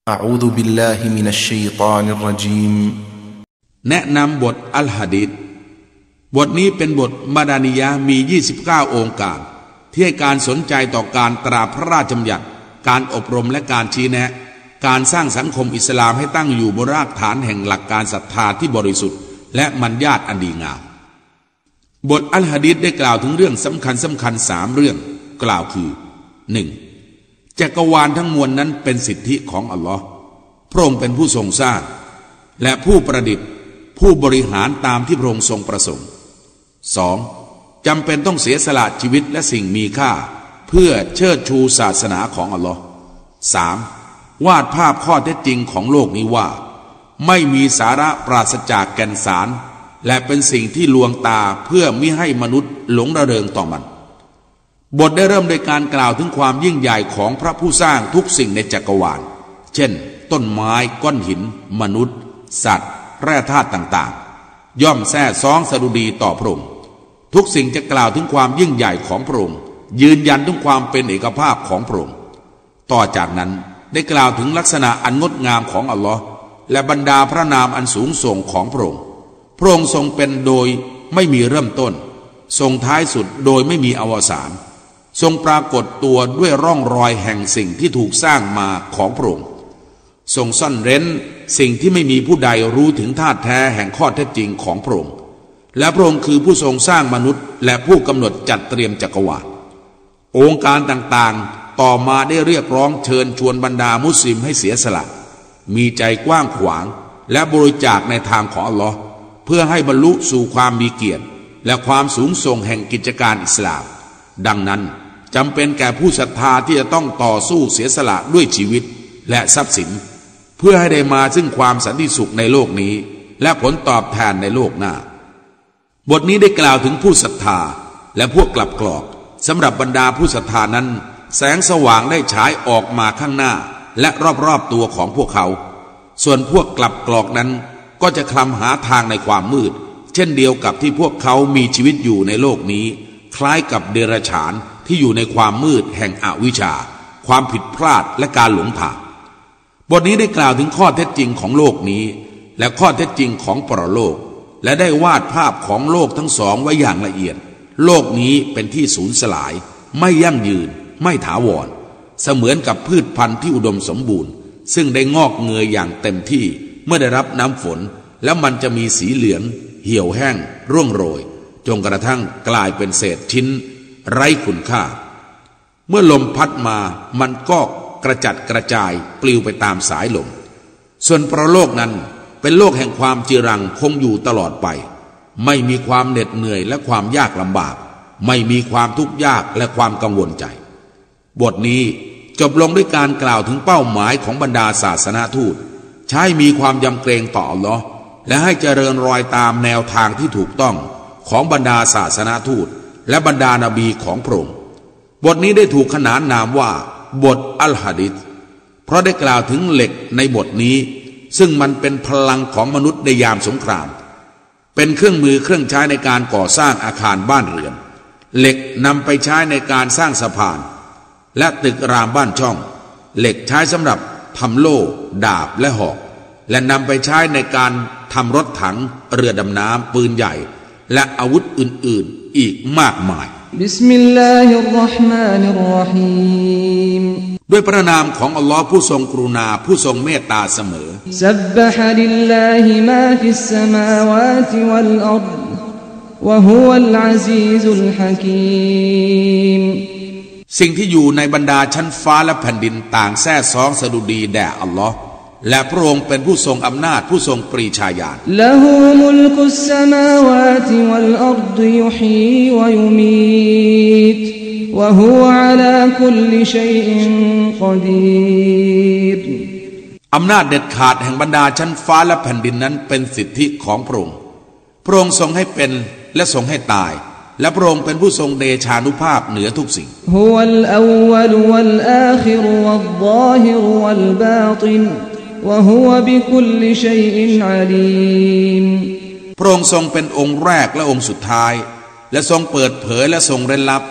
أعوذ بالله من الشيطان الرجيم แนะนำบทอัลหะดีษบทนี้เป็นบทมาดานียะห์มี29องค์การที่ให้การสนใจต่อการตราพระราชบัญญัติการอบรมและการชี้แนะการสร้างสังคมอิสลามให้ตั้งอยู่บนรากฐานแห่งหลักการศรัทธาที่บริสุทธิ์และมัญญาตอันดีงามบทอัลหะดีษได้กล่าวถึงเรื่องสำคัญ3เรื่องกล่าวคือ 1. จักรวาลทั้งมวลนั้นเป็นสิทธิของอัลลอฮ์พระองค์เป็นผู้ทรงสร้างและผู้ประดิษฐ์ผู้บริหารตามที่พระองค์ทรงประสงค์ 2. จำเป็นต้องเสียสละชีวิตและสิ่งมีค่าเพื่อเชิดชูศาสนาของอัลลอฮ์ 3. วาดภาพข้อเท็จจริงของโลกนี้ว่าไม่มีสาระปราศจากแก่นสารและเป็นสิ่งที่ลวงตาเพื่อมิให้มนุษย์หลงระเริงต่อมันบทได้เริ่มโดยการกล่าวถึงความยิ่งใหญ่ของพระผู้สร้างทุกสิ่งในจักรวาลเช่นต้นไม้ก้อนหินมนุษย์สัตว์แร่ธาตุต่างๆย่อมแท้ซ้องสดุดีต่อพระองค์ทุกสิ่งจะกล่าวถึงความยิ่งใหญ่ของพระองค์ยืนยันถึงความเป็นเอกภาพของพระองค์ต่อจากนั้นได้กล่าวถึงลักษณะอันงดงามของอัลลอฮ์และบรรดาพระนามอันสูงส่งของพระองค์พระองค์ทรงเป็นโดยไม่มีเริ่มต้นทรงท้ายสุดโดยไม่มีอวสานทรงปรากฏตัวด้วยร่องรอยแห่งสิ่งที่ถูกสร้างมาของพระองค์ทรงซ่อนเร้นสิ่งที่ไม่มีผู้ใดรู้ถึงธาตุแท้แห่งข้อเท็จจริงของพระองค์และพระองค์คือผู้ทรงสร้างมนุษย์และผู้กำหนดจัดเตรียมจักรวาลองค์การต่างๆต่อมาได้เรียกร้องเชิญชวนบรรดามุสลิมให้เสียสละมีใจกว้างขวางและบริจาคในทางของอัลลอฮ์เพื่อให้บรรลุสู่ความมีเกียรติและความสูงส่งแห่งกิจการอิสลามดังนั้นจำเป็นแก่ผู้ศรัทธาที่จะต้องต่อสู้เสียสละด้วยชีวิตและทรัพย์สินเพื่อให้ได้มาซึ่งความสันติสุขในโลกนี้และผลตอบแทนในโลกหน้าบทนี้ได้กล่าวถึงผู้ศรัทธาและพวกกลับกรอกสำหรับบรรดาผู้ศรัทธานั้นแสงสว่างได้ฉายออกมาข้างหน้าและรอบๆตัวของพวกเขาส่วนพวกกลับกรอกนั้นก็จะคลำหาทางในความมืดเช่นเดียวกับที่พวกเขามีชีวิตอยู่ในโลกนี้คล้ายกับเดรัจฉานที่อยู่ในความมืดแห่งอวิชชาความผิดพลาดและการหลงทางบทนี้ได้กล่าวถึงข้อเท็จจริงของโลกนี้และข้อเท็จจริงของปรโลกและได้วาดภาพของโลกทั้งสองไว้อย่างละเอียดโลกนี้เป็นที่สูญสลายไม่ยั่งยืนไม่ถาวรเสมือนกับพืชพันธุ์ที่อุดมสมบูรณ์ซึ่งได้งอกเงยอย่างเต็มที่เมื่อได้รับน้ำฝนแล้วมันจะมีสีเหลืองเหี่ยวแห้งร่วงโรยจนกระทั่งกลายเป็นเศษชิ้นไร้คุณค่าเมื่อลมพัดมามันก็กระจัดกระจายปลิวไปตามสายลมส่วนปรโลกนั้นเป็นโลกแห่งความจีรังคงอยู่ตลอดไปไม่มีความเหน็ดเหนื่อยและความยากลำบากไม่มีความทุกข์ยากและความกังวลใจบทนี้จบลงด้วยการกล่าวถึงเป้าหมายของบรรดาศาสนาทูตใช้มีความยำเกรงต่ออัลลอฮ์และให้เจริญรอยตามแนวทางที่ถูกต้องของบรรดาศาสนาทูตและบรรดานบีของพระองค์บทนี้ได้ถูกขนานนามว่าบทอัลหะดีษเพราะได้กล่าวถึงเหล็กในบทนี้ซึ่งมันเป็นพลังของมนุษย์ในยามสงครามเป็นเครื่องมือเครื่องใช้ในการก่อสร้างอาคารบ้านเรือนเหล็กนำไปใช้ในการสร้างสะพานและตึกรามบ้านช่องเหล็กใช้สำหรับทำโล่ดาบและหอกและนำไปใช้ในการทำรถถังเรือดำน้ำปืนใหญ่และอาวุธอื่นๆอีกมากมายบิสมิลลาฮิรเราะห์มานิรเราะฮีมด้วยพระนามของอัลลอฮ์ผู้ทรงกรุณาผู้ทรงเมตตาเสมอซับบะฮะลิลลาฮิมาฟิสสมาวาติวัลอัรฎวะฮุวัลอะซีซุลฮะกีมสิ่งที่อยู่ในบรรดาชั้นฟ้าและแผ่นดินต่างแท้ซ้องสดุดีแด่อัลลอฮ์และพระองค์เป็นผู้ทรงอำนาจผู้ทรงปรีชาญาณละฮูมุลกุสสมาวาติวัลอัรฎยุฮีวะยุมีตวะฮุวะอะลาคุลลิชัยอินกอดีรอำนาจเด็ดขาดแห่งบรรดาชั้นฟ้าและแผ่นดินนั้นเป็นสิทธิของพระองค์พระองค์ทรงให้เป็นและทรงให้ตายและพระองค์เป็นผู้ทรงเดชานุภาพเหนือทุกสิ่งฮุวัลอัววัลวัลอาคิรวัลฎอฮิรวัลบาตินวะฮุวะบิคุลลิชัยอินอะลีมพระองค์ทรงเป็นองค์แรกและองค์สุดท้ายและทรงเปิดเผยและทรงเร้นลับ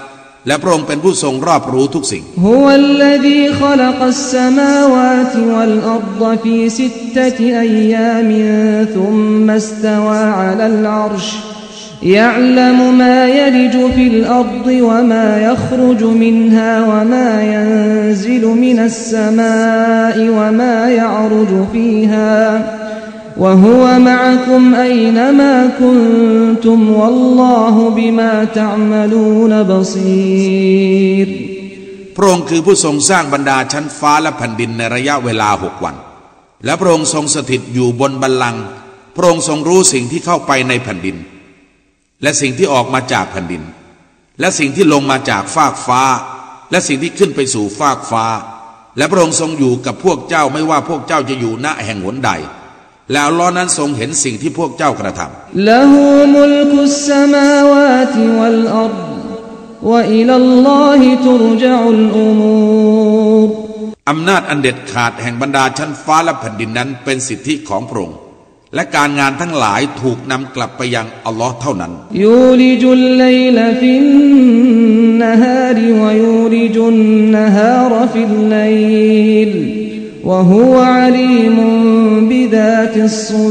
และพระองค์เป็นผู้ทรงรอบรู้ทุกสิ่ง هو الذي خلق السماوات والأرض في 6 أيام ثم استوى على العرش يعلم ما يلج في الأرض وما يخرج منها وما ينزل من السماء وما يعرج فيها وهو معكم أينما كنتم والله بما تعملون بصير พระองค์คือผู้ทรงสร้างบรรดาชั้นฟ้าและแผ่นดินในระยะเวลา6 วันและพระองค์ทรงสถิตอยู่บนบัลลังก์พระองค์ทรงรู้สิ่งที่เข้าไปในแผ่นดินและสิ่งที่ออกมาจากแผ่นดินและสิ่งที่ลงมาจากฟากฟ้าและสิ่งที่ขึ้นไปสู่ฟากฟ้าและพระองค์ทรงอยู่กับพวกเจ้าไม่ว่าพวกเจ้าจะอยู่ณแห่งหนใดและอัลเลาะห์นั้นทรงเห็นสิ่งที่พวกเจ้ากระทำละฮูมุลกุสสมาวาติวัลอัรฎวะอิลัลลอฮิตุรญะอุลอุมูรอำนาจอันเด็ดขาดแห่งบรรดาชั้นฟ้าและแผ่นดินนั้นเป็นสิทธิของพระองค์และการงานทั้งหลายถูกนำกลับไปยังอัลลอฮ์เท่านั้นยูลิจุลไลลฟินนะฮาริวะยูลิจุนนะฮารฟิลไลลวะฮุวะอะลีมุบิดาติสซุ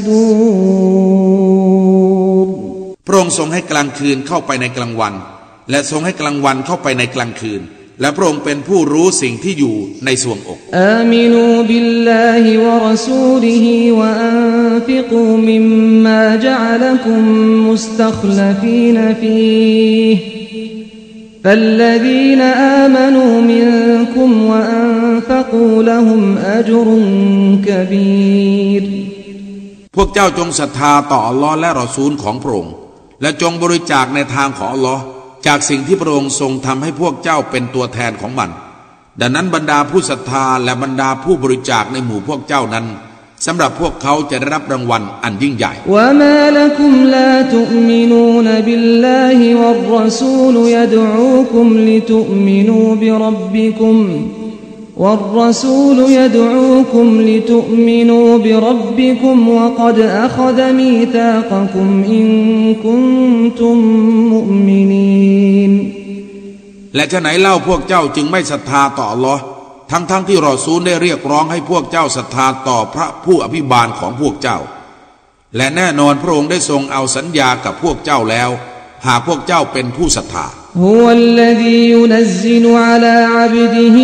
ดูรพระองค์ทรงให้กลางคืนเข้าไปในกลางวันและทรงให้กลางวันเข้าไปในกลางคืนและพระองค์เป็นผู้รู้สิ่งที่อยู่ในส่วงอกอามินูบิลลาฮิวะรอซูลิฮิวะอันฟิกูมิมมาจอะละกุมมุสตัคลฟีนฟีฮิفالذين آمنوا منكم وأنفقوا لهم أجر كبير พวกเจ้าจงศรัทธาต่ออัลลอฮ์และรอซูลของพระองค์และจงบริจาคในทางของอัลลอฮ์จากสิ่งที่พระองค์ทรงทำให้พวกเจ้าเป็นตัวแทนของมันดังนั้นบรรดาผู้ศรัทธาและบรรดาผู้บริจาคในหมู่พวกเจ้านั้นสำหรับพวกเขาจะได้รับรางวัลอันยิ่งใหญ่วะมาละกุมลาตุมินูนบิลลาฮิวัรรอซูลยะดูอุคุมลิตุมินูบิร็อบบิกุมوالرسول يدعوكم لتؤمنوا بربكم وقد أخذ ميثاقكم إن كنتم مؤمنين และฉะไหนเล่าพวกเจ้าจึงไม่ศรัทธาต่ออัลลอฮ์ทั้งที่รอซูลได้เรียกร้องให้พวกเจ้าศรัทธาต่อพระผู้อภิบาลของพวกเจ้าและแน่นอนพระองค์ได้ทรงเอาสัญญากับพวกเจ้าแล้วหากพวกเจ้าเป็นผู้ศรัทธา هو الذي ينزل على عبده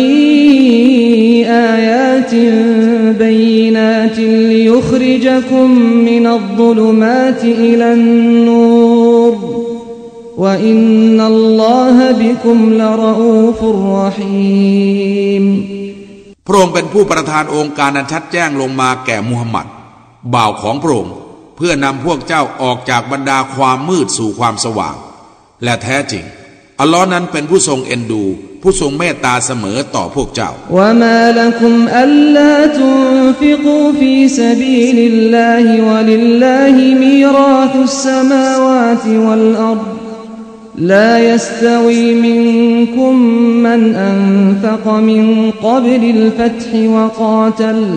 آيات بينات ليخرجكم من الظلمات إلى النور وإن الله بكم لرؤوف رحيم พระองค์เป็นผู้ประทานองค์การอันชัดแจ้งลงมาแก่มุฮัมมัดบ่าวของพระองค์เพื่อนำพวกเจ้าออกจากบรรดาความมืดสู่ความสว่างและแท้จริงอัลลอฮ์นั้นเป็นผู้ทรงเอ็นดูผู้ทรงเมตตาเสมอต่อพวกเจ้าวะมาละกุมอัลลาตุนฟิกูฟีซะบีลิลลาฮิวะลิลลาฮิมีราตุสสมาวาติวัลอัรฎลายัสตะวีมินกุมมันอันฟักมินกับลิลฟัตฮิวะกาตัล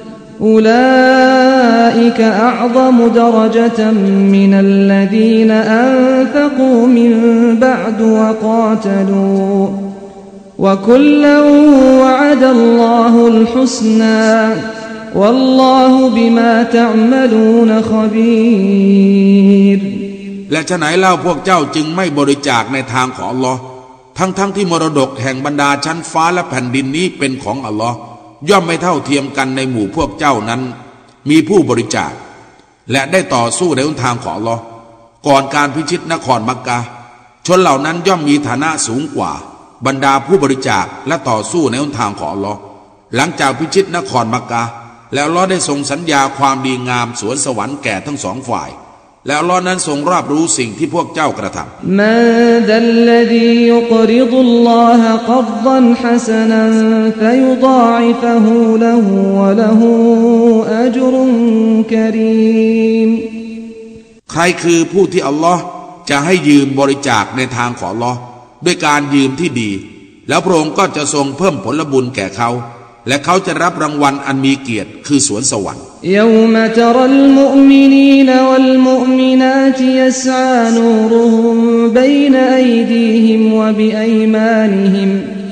أولئك أعظم درجة من الذين أنفقوا من بعد وقاتلوا وكلا وعد الله الحسنى والله بما تعملون خبير และฉะไหนเล่าพวกเจ้าจึงไม่บริจาคในทางของอัลลอฮ์ทั้งที่มรดกแห่งบรรดาชั้นฟ้าและแผ่นดินนี้เป็นของอัลลอฮ์ย่อมไม่เท่าเทียมกันในหมู่พวกเจ้านั้นมีผู้บริจาคและได้ต่อสู้ในหนทางของอัลเลาะห์ก่อนการพิชิตนครมักกะฮ์ชนเหล่านั้นย่อมมีฐานะสูงกว่าบรรดาผู้บริจาคและต่อสู้ในหนทางของอัลเลาะห์หลังจากพิชิตนครมักกะฮ์แล้วอัลเลาะห์ได้ทรงสัญญาความดีงามสวนสวรรค์แก่ทั้งสองฝ่ายแล้วอัลเลาะห์นั้นทรงรอบรู้สิ่งที่พวกเจ้ากระทำมาดัลลซียุกริดุลลอฮะกัรดันฮะซะนันฟะยุฎออิฟะฮูละฮูวะละฮูอัจรุนกะรีมใครคือผู้ที่อัลเลาะห์จะให้ยืมบริจาคในทางของอัลเลาะห์ด้วยการยืมที่ดีแล้วพระองค์ก็จะทรงเพิ่มผลบุญแก่เขาและเขาจะรับรางวัลอันมีเกียรติคือสวนสวรรค์ يوم ترى المؤمنين والمؤمنات يسعى نورهم بين أيديهم وبأيمانهم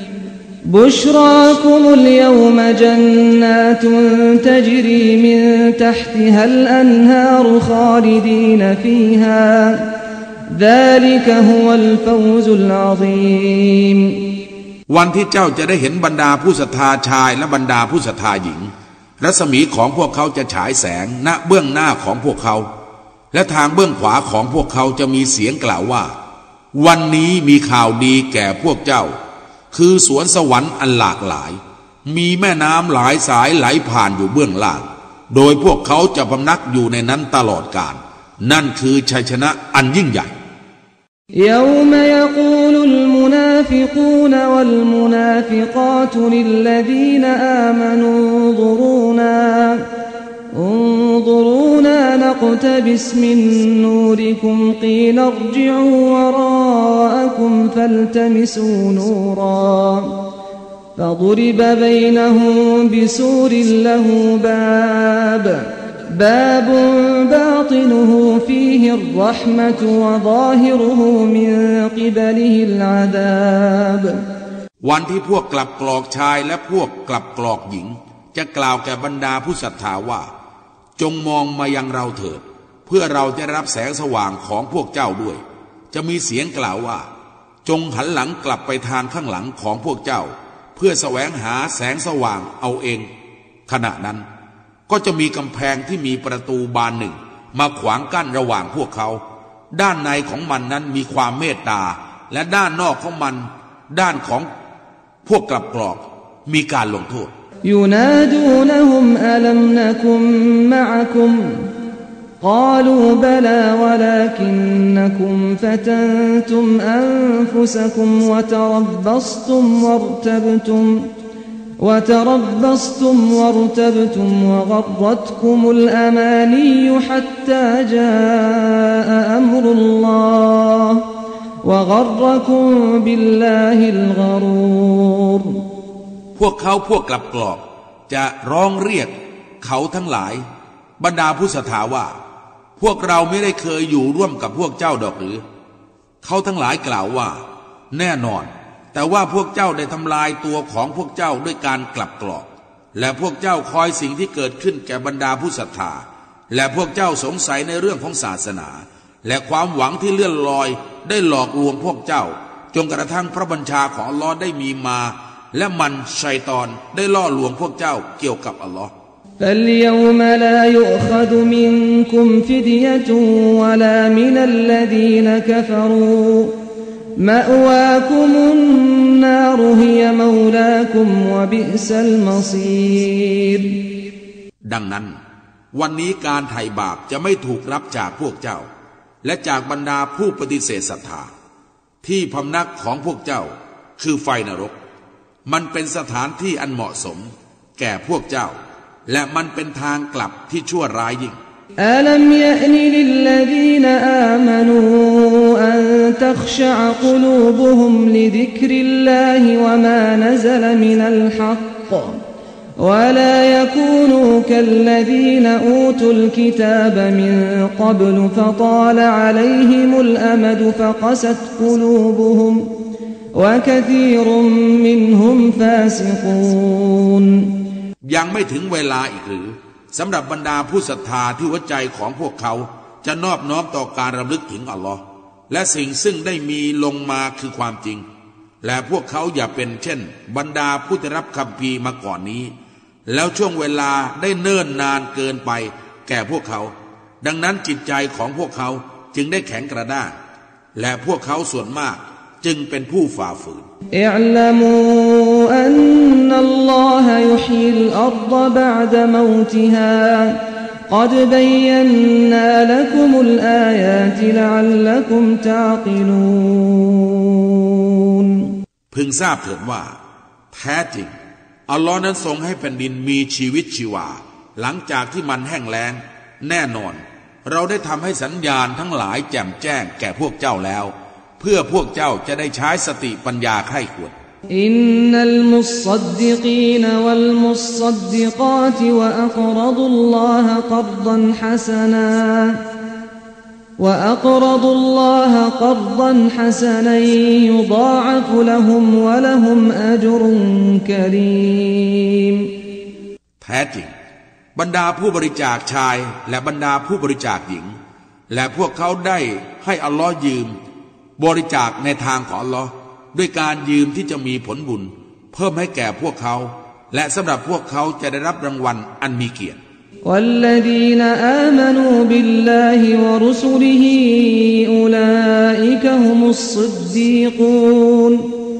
بشراكم اليوم جنات تجري من تحتها الأنهار خالدين فيها ذلك هو الفوز العظيم วันที่เจ้าจะได้เห็นบรรดาผู้ศรัทธาชายและบรรดาผู้ศรัทธาหญิงรัศมีของพวกเขาจะฉายแสงณเบื้องหน้าของพวกเขาและทางเบื้องขวาของพวกเขาจะมีเสียงกล่าวว่าวันนี้มีข่าวดีแก่พวกเจ้าคือสวนสวรรค์อันหลากหลายมีแม่น้ำหลายสายไหลผ่านอยู่เบื้องล่างโดยพวกเขาจะพำนักอยู่ในนั้นตลอดกาลนั่นคือชัยชนะอันยิ่งใหญ่ يوم يقول المنافقون والمنافقات للذين آمنوا انظرونا نقتبس من نوركم قيل ارجعوا وراءكم فالتمسوا نورا فضرب بينهم بسور له باب باطنه فيه الرحمة وظاهره من قبله العذاب วันที่พวกกลับกรอกชายและพวกกลับกรอกหญิงจะกล่าวแก่บรรดาผู้ศรัทธาว่าจงมองมายังเราเถิดเพื่อเราจะรับแสงสว่างของพวกเจ้าด้วยจะมีเสียงกล่าวว่าจงหันหลังกลับไปทางข้างหลังของพวกเจ้าเพื่อแสวงหาแสงสว่างเอาเองขณะนั้นก็จะมีกำแพงที่มีประตูบานหนึ่งมาขวางกั้นระหว่างพวกเขาด้านในของมันนั้นมีความเมตตาและด้านนอกของมันด้านของพวกกลับกรอกมีการลงโทษ ينادونهم ألم نكن معكم قالوا بلى ولكنكم فتنتم أنفسكم وتربصتم وارتبتم وغرتكم الأماني حتى جاء أمر الله وغركم بالله الغرور พวกกลับกรอกจะร้องเรียกเขาทั้งหลายบรรดาผู้ศรัทธาว่าพวกเราไม่ได้เคยอยู่ร่วมกับพวกเจ้าดอกหรือเขาทั้งหลายกล่าวว่าแน่นอนแต่ว่าพวกเจ้าได้ทำลายตัวของพวกเจ้าด้วยการกลับกรอกและพวกเจ้าคอยสิ่งที่เกิดขึ้นแก่บรรดาผู้ศรัทธาและพวกเจ้าสงสัยในเรื่องของศาสนาและความหวังที่เลื่อนลอยได้หลอกลวงพวกเจ้าจนกระทั่งพระบัญชาของอัลลอฮ์ได้มีมาและมันชัยฏอนได้ล่อลวงพวกเจ้าเกี่ยวกับอัลลอฮ์ فاليوم لا يؤخذ منكم فدية ولا من الذين كفروا مأواكم النار هي مولاكم وبئس المصير ดังนั้นวันนี้การไถ่บาปจะไม่ถูกรับจากพวกเจ้าและจากบรรดาผู้ปฏิเสธศรัทธาที่พำนักของพวกเจ้าคือไฟนรกมันเป็นสถานที่อันเหมาะสมแก่พวกเจ้าและมันเป็นทางกลับที่ชั่วร้ายยิ่งอัลัมยะนิลิลลซีนอามานูอันตัคชะอ์กุลูบุฮุมลิซิกริลลาฮิวะมานะซะลมินัลฮักกولا يكونوا كالذين أوتوا الكتاب من قبل فطال عليهم الأمد فقست قلوبهم وكثير منهم فاسقون ยังไม่ถึงเวลาอีกหรือสำหรับบรรดาผู้ศรัทธาที่หัวใจของพวกเขาจะนอบน้อมต่อการรำลึกถึงอัลลอฮ์และสิ่งซึ่งได้มีลงมาคือความจริงและพวกเขาอย่าเป็นเช่นบรรดาผู้ได้รับคัมภีร์มาก่อนนี้แล้วช่วงเวลาได้เนิ่นนานเกินไปแก่พวกเขาดังนั้นจิตใจของพวกเขาจึงได้แข็งกระด้างและพวกเขาส่วนมากจึงเป็นผู้ฝ่าฝืนอิอ์ละมูอันนัลลอฮะยุฮีลอัรฎะบะอ์ดะมอติฮาقد بينا لكم الآيات لعلكم تعقلون พึงทราบเถิดว่าแท้จริงอัลลอฮ์นั้นทรงให้แผ่นดินมีชีวิตชีวาหลังจากที่มันแห้งแล้งแน่นอนเราได้ทำให้สัญญาณทั้งหลายแจ่มแจ้งแก่พวกเจ้าแล้วเพื่อพวกเจ้าจะได้ใช้สติปัญญาใคร่ควร إن المصدقين والمصدقات وأقرضوا الله قرضا حسنا يضاعف لهم ولهم أجر كريم แท้จริงบรรดาผู้บริจาคชายและบรรดาผู้บริจาคหญิงและพวกเขาได้ให้อัลลอฮ์ยืมบริจาคในทางของอัลลอฮ์ด้วยการยืมที่จะมีผลบุญเพิ่มให้แก่พวกเขาและสำหรับพวกเขาจะได้รับรางวัลอันมีเกียรติ والذين آمنوا بالله ورسله أولئك هم الصديقون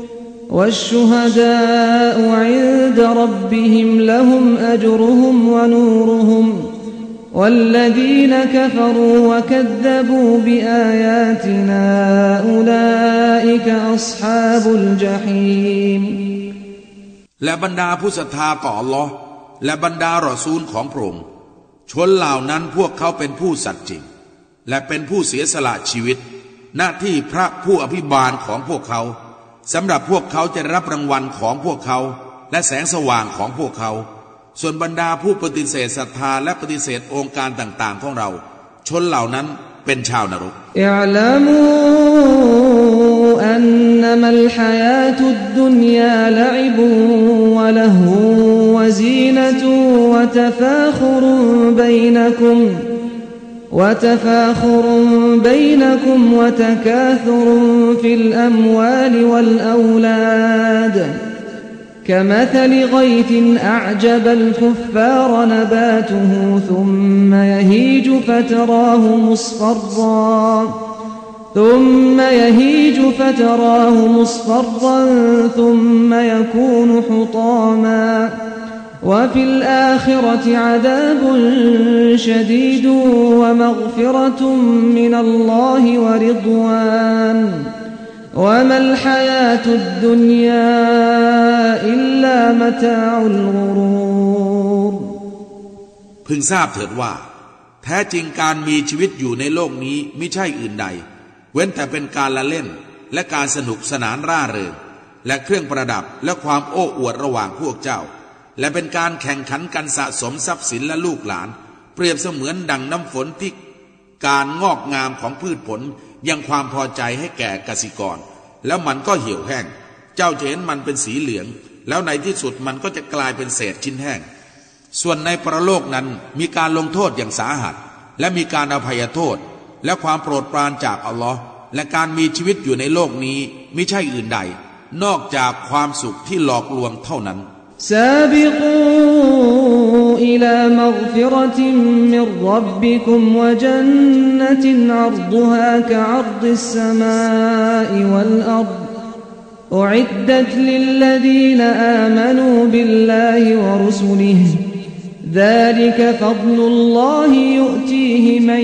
والشهداء عند ربهم لهم أجرهم ونورهم والذين كفروا وكذبوا بآياتنا أولئك أصحاب الجحيم และบรรดาผู้ศรัทธาต่ออัลลอฮ์และบรรดารอซูลของพระองค์ชนเหล่านั้นพวกเขาเป็นผู้สัตย์จริงและเป็นผู้เสียสละชีวิตหน้าที่พระผู้อภิบาลของพวกเขาสำหรับพวกเขาจะรับรางวัลของพวกเขาและแสงสว่างของพวกเขาส่วนบรรดาผู้ปฏิเสธศรัทธาและปฏิเสธองค์การต่างๆของเราชนเหล่านั้นเป็นชาวนรก أنما الحياة الدنيا لعب ولهو وزينة وتفاخر بينكم وتكاثر في الأموال والأولاد كمثل غيث أعجب الكفار نباته ثم يهيج فتراه مصفرا ثم يكون حطاما وفي الآخرة عذاب شديد ومغفرة من الله ورضوان وما الحياة الدنيا إلا متاع الغرور พึงทราบเถิดว่าแท้จริงการมีชีวิตอยู่ในโลกนี้มิใช่อื่นใดเว้นแต่เป็นการละเล่นและการสนุกสนานร่าเริงและเครื่องประดับและความโอ้อวดระหว่างพวกเจ้าและเป็นการแข่งขันกันสะสมทรัพย์สินและลูกหลานเปรียบเสมือนดั่งน้ำฝนที่การงอกงามของพืชผลยังความพอใจให้แก่กสิกรแล้วมันก็เหี่ยวแห้งเจ้าจะเห็นมันเป็นสีเหลืองแล้วในที่สุดมันก็จะกลายเป็นเศษชิ้นแห้งส่วนในปรโลกนั้นมีการลงโทษอย่างสาหัสและมีการอภัยโทษและความโปรดปรานจากอัลลอฮ์และการมีชีวิตอยู่ในโลกนี้มิใช่อื่นใดนอกจากความสุขที่หลอกลวงเท่านั้น سابقوا إلى مغفرة من ربكم وجنة عرضها كعرض السماء والأرض أعدت للذين آمنوا بالله ورسله ذلك فضل الله يؤتيه من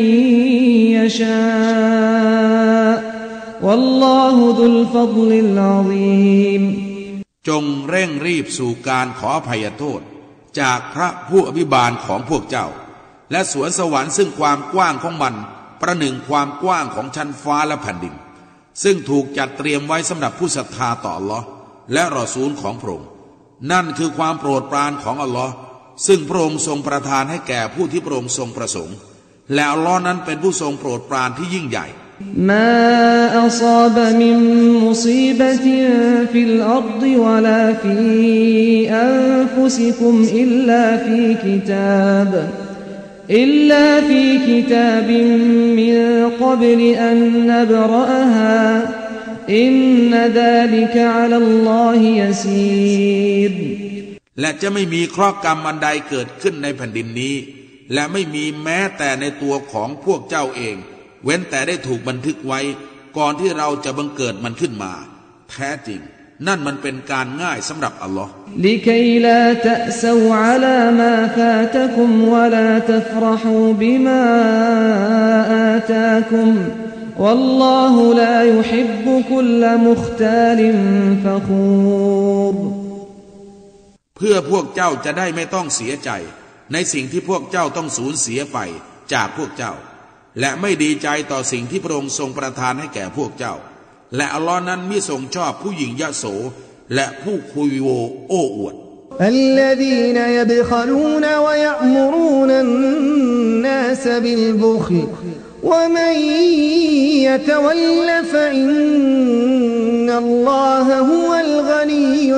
يشاء والله ذو الفضل العظيم จงเร่งรีบสู่การขออภัยโทษจากพระผู้อภิบาลของพวกเจ้าและสวนสวรรค์ซึ่งความกว้างของมันประหนึ่งความกว้างของชั้นฟ้าและแผ่นดินซึ่งถูกจัดเตรียมไว้สำหรับผู้ศรัทธาต่ออัลลอฮ์และรอซูลของพระองค์นั่นคือความโปรดปรานของอัลลอฮ์ซึ่งพระองค์ทรงประทานให้แก่ผู้ที่พระองค์ทรงประสงค์และอัลลอฮ์นั้นเป็นผู้ทรงโปรดปรานที่ยิ่งใหญ่ ما أصاب من مصيبة في الأرض ولا في أنفسكم إلا في كتاب من قبل أن نبرأها إن ذلك على الله يسير และจะไม่มีเคราะห์กรรมอันใดเกิดขึ้นในแผ่นดินนี้และไม่มีแม้แต่ในตัวของพวกเจ้าเองเว้นแต่ได้ถูกบันทึกไว้ก่อนที่เราจะบังเกิดมันขึ้นมาแท้จริงนั่นมันเป็นการง่ายสำหรับอัลลอฮ์ لكي لا تأسوا على ما فاتكم ولا تفرحوا بما آتاكم والله لا يحب كل مختال فخور เพื่อพวกเจ้าจะได้ไม่ต้องเสียใจในสิ่งที่พวกเจ้าต้องสูญเสียไปจากพวกเจ้าและไม่ดีใจต่อสิ่งที่พระองค์ทรงประทานให้แก่พวกเจ้าและอัลลอฮ์นั้นมิทรงชอบผู้หญิงยโสและผู้คุยโวโอ้อวด الذين يبخلون ويأمرون الناس بالبخل ومن يتول فإن الله هو الغني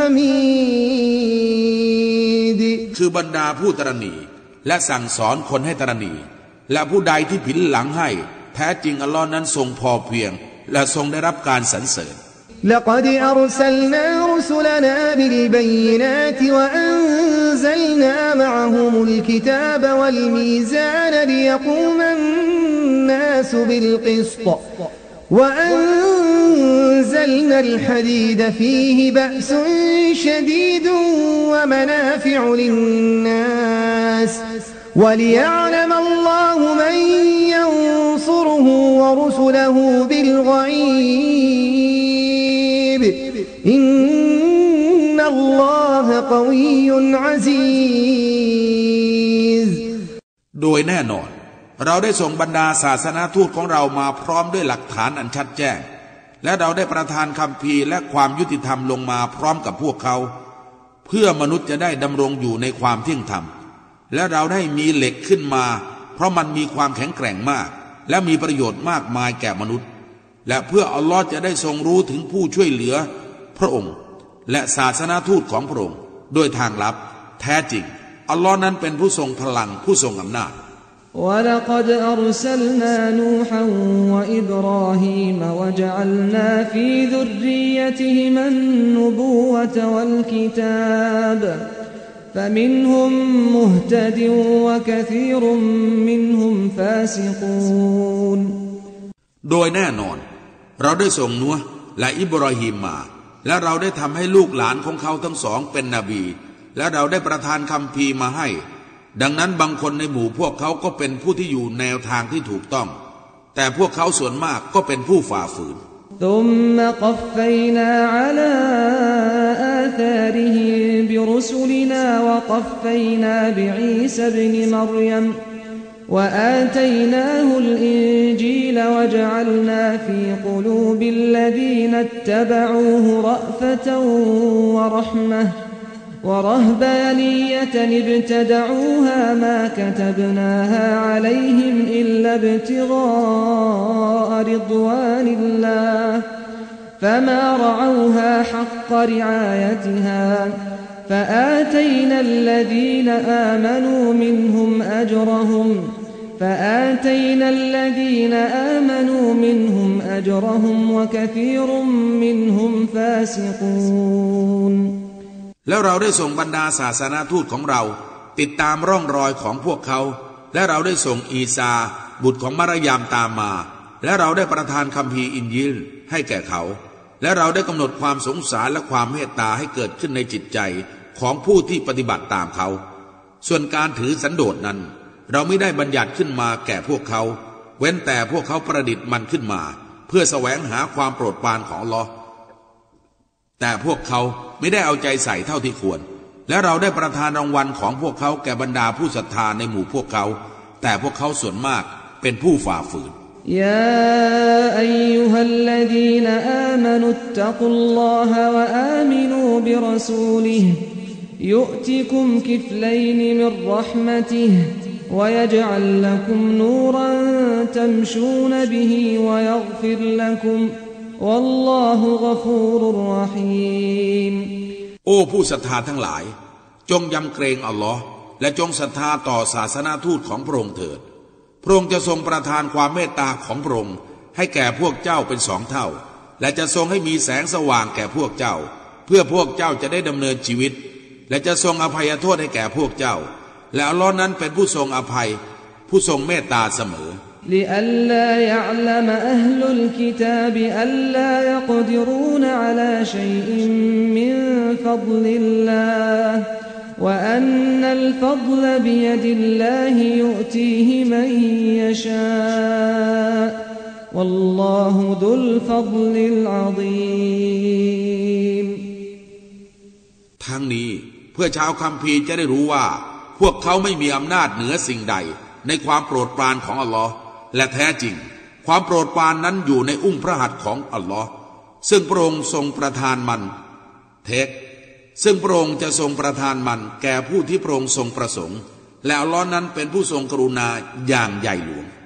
الحميد คือบรรดาผู้ตระหนี่และสั่งสอนคนให้ตระหนี่และผู้ใดที่ผินหลังให้แท้จริงอัลลอฮ์นั้นทรงพอเพียงและทรงได้รับการสรรเสริญ لقد أرسلنا رسلنا بالبينات وأنزلنا معهم الكتاب والميزان ليقوم الناس بالقسط وأنزلنا الحديد فيه بأس شديد ومنافع للناس وليعلم الله من ينصره ورسله بالغيب إن الله قوي عزيز โดยแน่นอนเราได้ส่งบรรดาศาสนาทูตของเรามาพร้อมด้วยหลักฐานอันชัดแจ้งและเราได้ประทานคัมภีร์และความยุติธรรมลงมาพร้อมกับพวกเขาเพื่อมนุษย์จะได้ดำรงอยู่ในความเที่ยงธรรมและเราได้มีเหล็กขึ้นมาเพราะมันมีความแข็งแกร่งมากและมีประโยชน์มากมายแก่มนุษย์และเพื่ออัลลอฮ์จะได้ทรงรู้ถึงผู้ช่วยเหลือพระองค์และศาสนาทูตของพระองค์โดยทางลับแท้จริงอัลลอฮ์นั้นเป็นผู้ทรงพลังผู้ทรงอำนาจ ولقد أرسلنا نوحا وإبراهيم وجعلنا في ذريتهما النبوة والكتاب فمنهم مهتد وكثير منهم فاسقون โดยแน่นอนเราได้ส่งนัวและอิบรอฮีมมาและเราได้ทำให้ลูกหลานของเขาทั้งสองเป็นนบีและเราได้ประทานคัมภีร์มาให้ดังนั้นบางคนในหมู่พวกเขาก็เป็นผู้ที่อยู่แนวทางที่ถูกต้องแต่พวกเขาส่วนมากก็เป็นผู้ฝ่าฝืน ثم قفينا على آثارهم برسلنا وقفينا بعيسى ابن مريم وآتيناه الإنجيل وجعلنا في قلوب الذين اتبعوه رأفة ورحمة ورهبانية ابتدعوها ما كتبناها عليهم إلا ابتغاء رضوان الله فما رعوها حق رعايتها فآتينا الذين آمنوا منهم أجرهم وكثير منهم فاسقون แล้วเราได้ส่งบรรดาศาสนาทูตของเราติดตามร่องรอยของพวกเขาและเราได้ส่งอีซาบุตรของมารยามตามมาและเราได้ประทานคัมภีร์อินญิลให้แก่เขาและเราได้กำหนดความสงสารและความเมตตาให้เกิดขึ้นในจิตใจของผู้ที่ปฏิบัติตามเขาส่วนการถือสันโดษนั้นเราไม่ได้บัญญัติขึ้นมาแก่พวกเขาเว้นแต่พวกเขาประดิษฐ์มันขึ้นมาเพื่อแสวงหาความโปรดปรานของอัลเลาะห์แต่พวกเขาไม่ได้เอาใจใส่เท่าที่ควรและเราได้ประทานรางวัลของพวกเขาแก่บรรดาผู้ศรัทธาในหมู่พวกเขาแต่พวกเขาส่วนมากเป็นผู้ฝ่าฝืนยาอัยยูฮัลลดีนอามานุตตักุลลอฮะวะอามินูบิรซูลิฮิยุติคุมกิฟลัยนมิรเราะห์มะติฮิวะยะญะอัลละกุมนูรันตัมชูนบิฮิวะยัฆฟิรละกุมวัลลอฮุฆะฟูรุรเราะฮีมโอ้ผู้ศรัทธาทั้งหลายจงยำเกรงอัลลอฮ์และจงศรัทธาต่อศาสนาทูตของพระองค์เถิดพระองค์จะทรงประทานความเมตตาของพระองค์ให้แก่พวกเจ้าเป็น2 เท่าและจะทรงให้มีแสงสว่างแก่พวกเจ้าเพื่อพวกเจ้าจะได้ดำเนินชีวิตและจะทรงอภัยโทษให้แก่พวกเจ้าและอัลลอฮ์นั้นเป็นผู้ทรงอภัยผู้ทรงเมตตาเสมอ لئلا يعلم أهل الكتاب ألا يقدرون على شيء من فضل الله وأن الفضل بيد الله يؤتيه من يشاء والله ذو الفضل العظيم ทั้งนี้เพื่อชาวคัมภีร์จะได้รู้ว่าพวกเขาไม่มีอำนาจเหนือสิ่งใดในความโปรดปรานของอัลลอฮ์และแท้จริงความโปรดปรานนั้นอยู่ในอุ้งพระหัตถ์ของอัลลอฮ์ซึ่งพระองค์ทรงประทานมันเท็จซึ่งพระองค์จะทรงประทานมันแก่ผู้ที่พระองค์ทรงประสงค์และอัลเลาะห์นั้นเป็นผู้ทรงกรุณาอย่างใหญ่หลวง